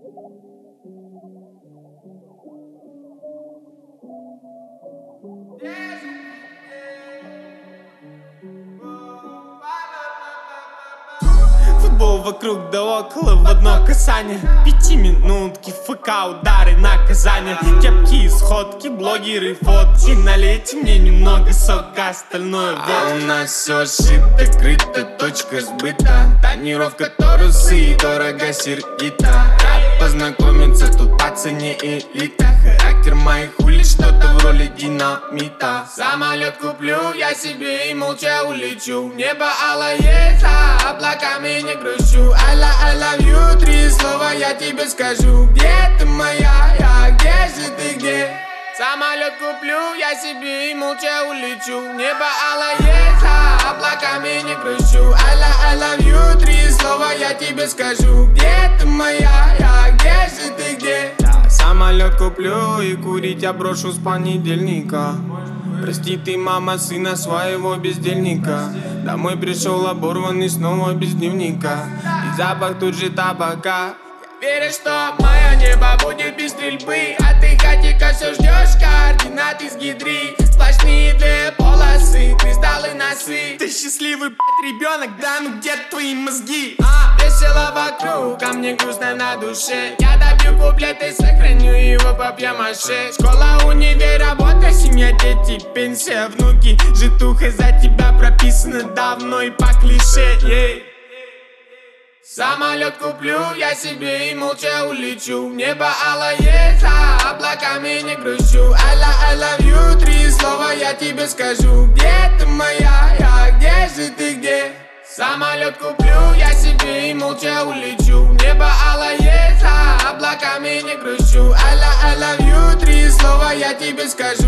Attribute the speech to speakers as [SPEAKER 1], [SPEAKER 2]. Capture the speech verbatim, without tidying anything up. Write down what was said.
[SPEAKER 1] Футбол вокруг да около в одно касание. Пятиминутки, ФК, удары, наказания. Кепки, сходки, блогеры, фотки. Налейте мне немного сока, остальное вот. А у нас все шито, крыто, точка сбыта. Тонировка торусы, дорого сердито. Рад познакомиться, тут по цене элита. Характер моих улиц, что-то в роли динамита. Самолет куплю, я себе и молча улечу. Небо алое, за облаками не грущу. I, lo I love you, три слова я тебе скажу. Где ты моя, я, где же ты, где? Самолет куплю, я себе и молча улечу. Небо алое, за облаками не грущу. I, lo I love you, три слова я тебе скажу. Где ты моя, я, где же ты, где? Самолет куплю и курить я брошу с понедельника. Прости ты, мама, сына своего бездельника. Домой пришел оборванный снова без дневника. И запах тут же табака. Веришь, что мое небо будет без стрельбы? А ты, хатика, все ждешь координаты с гидри. Сплошные две полосы, кристаллы носы. Ты счастливый, блядь, ребенок, да ну где твои мозги? А, весело вокруг, а мне грустно на душе. Я добью куплет и сохраню его по пьямаше. Школа, универ, работа, семья, дети, пенсия, внуки. Житуха за тебя прописана давно и по клише, ей. Самолет куплю, я себе и молча улечу. Небо алое, за облаками не грущу. I, lo I love you, три слова я тебе скажу. Где ты моя, я, где же ты, где? Самолет куплю, я себе и молча улечу. Небо алое, за облаками не грущу. I, lo I love you, три слова я тебе скажу.